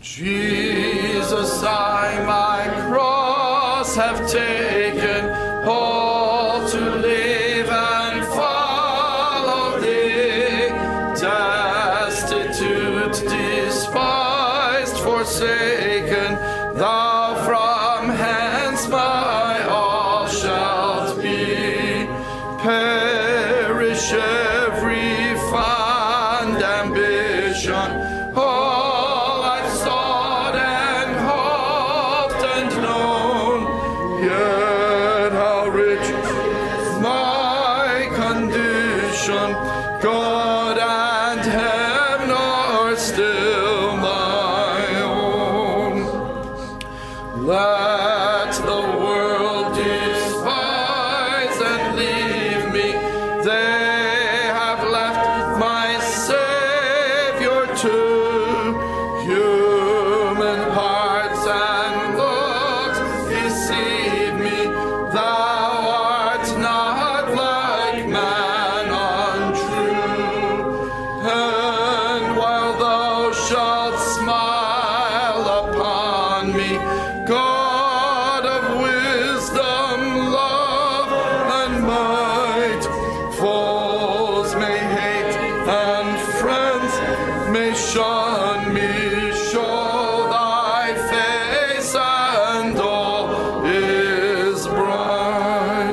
Jesus, I my cross have taken, all to live and follow thee, destitute, despised, forsaken, thou from hence my all shalt be. Perish every fond ambition, all I've sought and hoped and known, yet how rich is my condition, God and heaven are still my own. Let the world despise and leave me, they have left my Savior too. Human hearts and looks deceive me, thou art not like man untrue. And while thou shalt smile upon me, God of wisdom, love, and might, foes may hate and friends may shun me, show thy face and all is bright.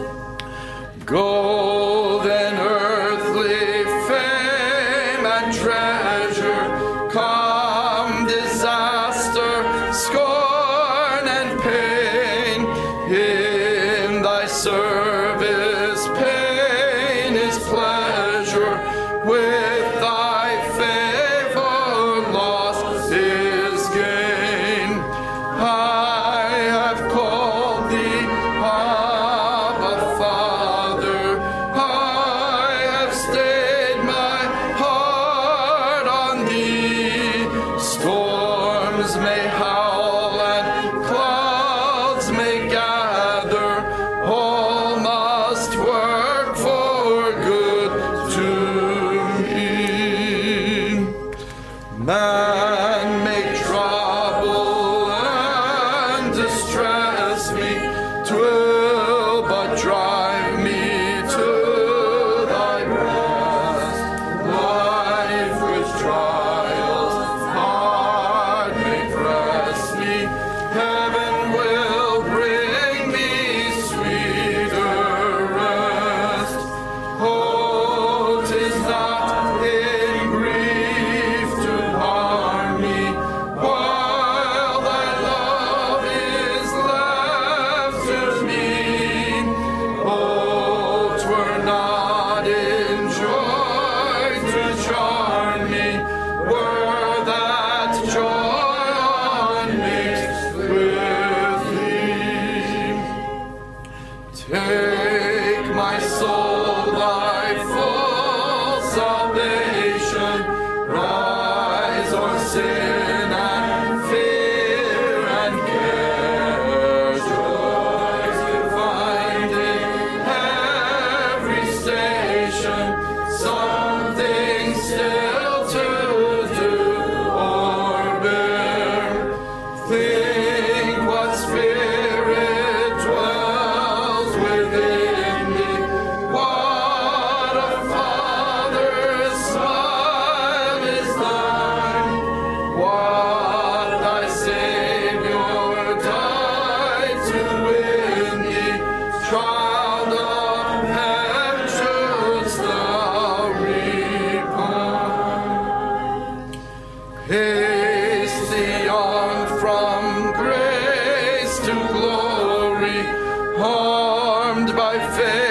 Gold and earthly fame and treasure, come disaster, scorn and pain, in thy service pain is pleasure, with thy favor loss is gain. I have called thee Abba Father, I have stayed my heart on thee. Storms may howl and clouds may gather, all must work for good to me. Man may trouble and distress me, 'twill but drive me to thy breast. Life with trials hard may press me, heaven will bring me sweeter rest. Oh, 'tis not in grief to harm me, while thy love is left to me. Oh, 'twere not in joy to charm me, were that joy unmixed with thee. Take my soul, thy full salvation, rise o'er sin and fear and care. Joy to find in every station something still to do or bear. Think what spirit dwells within me, what a Father's smile is thine, what thy Savior died to win thee. Child of heaven, shouldst thou repine. Haste thee on from grace to glory, armed by faith